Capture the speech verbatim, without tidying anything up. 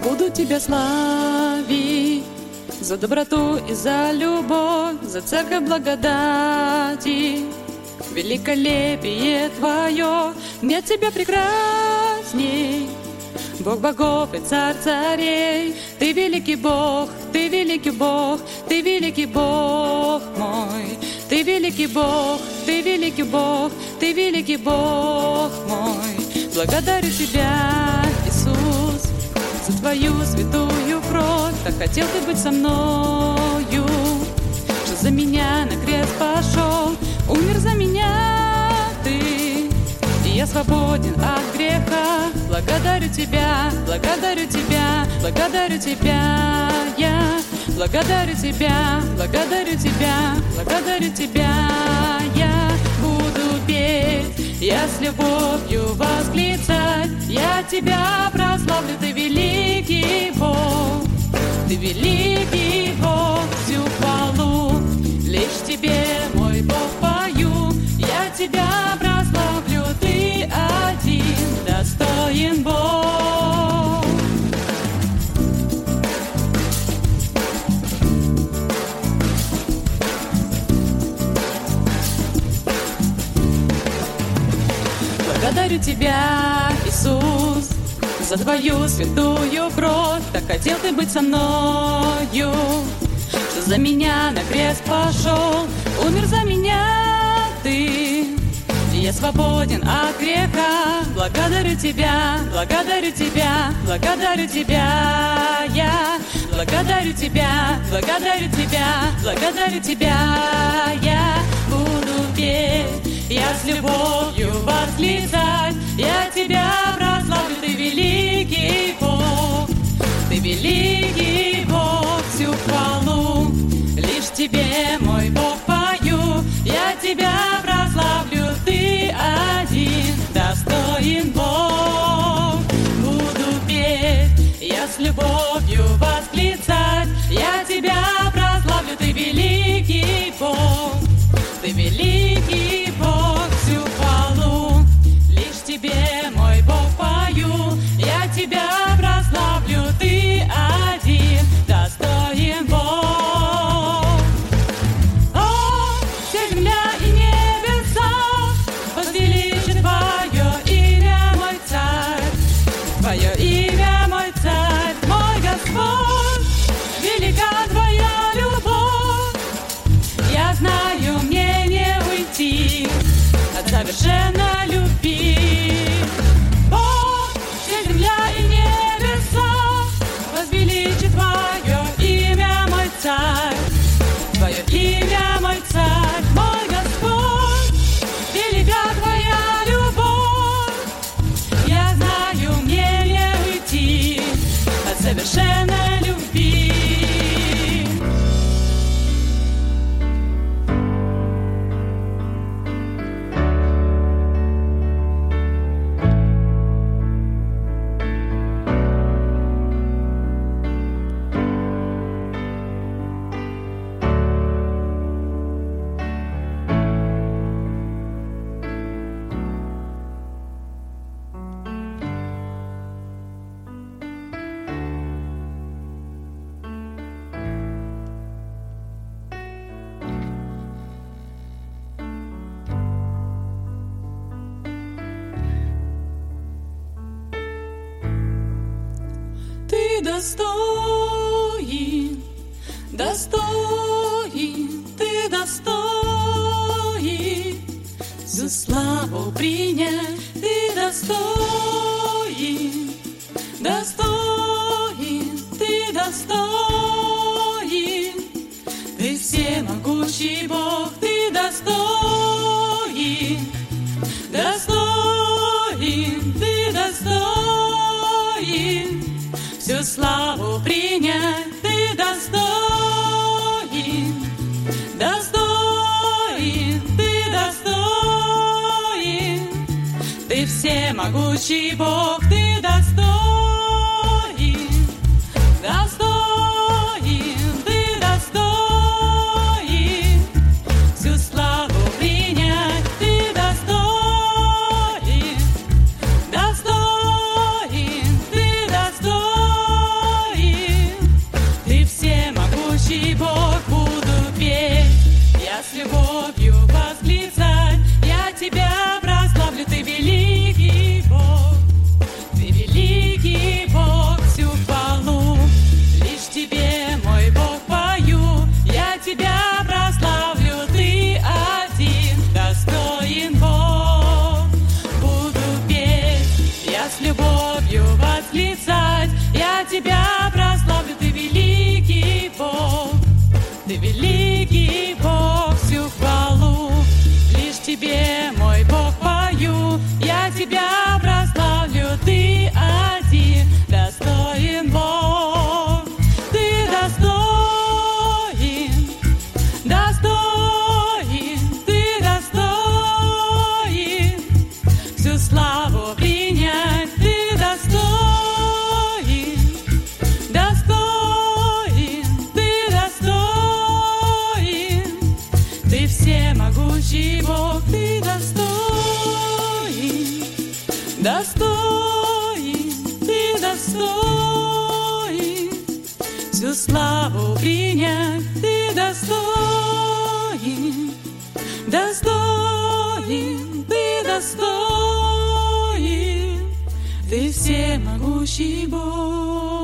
Буду тебя славить за доброту и за любовь, за церковь благодати. Великолепие Твое, нет тебя прекрасней. Бог богов и царь царей, Ты великий Бог, Ты великий Бог, Ты великий Бог мой. Ты великий Бог, Ты великий Бог, Ты великий Бог мой. Благодарю Тебя, Иисус, за Твою святую кровь. Так хотел Ты быть со мною, что за меня на крест пошел, умер за меня Ты, и я свободен от греха. Благодарю Тебя, благодарю Тебя, благодарю Тебя, я благодарю Тебя, благодарю Тебя, благодарю Тебя, я буду петь, я с любовью восклицать, я Тебя прославлю, Ты великий Бог, Ты великий Бог, всю хвалу лишь Тебе, мой Бог, пою, я Тебя прославлю, Ты один достоин Бог. Благодарю Тебя, Иисус, за Твою святую кровь. Так хотел Ты быть со мною, что за меня на крест пошел, умер за меня Ты, и я свободен от греха. Благодарю Тебя, благодарю Тебя, благодарю Тебя, я благодарю Тебя, благодарю Тебя, благодарю Тебя, я буду петь, я с любовью восклицать, я Тебя прославлю, Ты великий Бог, Ты великий Бог, всю хвалу лишь Тебе, мой Бог, пою, я Тебя прославлю, Ты один достоин Бог. Буду петь, я с любовью восклицать, я Тебя прославлю, Ты великий Бог, Ты великий Бог, всю хвалу лишь Тебе, мой Бог, пою, я Тебя прославлю, Ты один достоин Бог. О, вся земля и небеса возвеличат Твое имя, мой Царь, Твое имя, мой Царь, мой Господь, велика Твоя любовь. Я знаю, мне не уйти от совершенной любви. О, вся земля и небеса возвеличит Твое имя, мой Царь, Твое имя, мой Царь, мой Господь, велика Твоя любовь. Я знаю, мне не уйти от совершенной любви. Ты достоин, достоин, Ты достоин за славу принять. Ты достоин, достоин, Ты достоин, Ты всемогущий Бог, Ты достоин, достоин, Ты достоин всю славу принять. Ты достоин, достоин, Ты достоин, Ты всемогущий Бог, Ты достоин, достоин, Ты достоин всю славу принять. Ты достоин, достоин, Ты достоин тебя прославлю, ты великий Бог, ты великий Бог, всю хвалу лишь тебе, мой Бог, пою. Я тебя прославлю, ты один достоин Бог, ты достоин, достоин, ты достоин всю славу принять, ты достоин, достоин, ты достоин, ты всемогущий Бог, ты достоин, достоин, ты достоин всю славу принять, ты достоин, достоин, ты достоин, ты всемогущий Бог.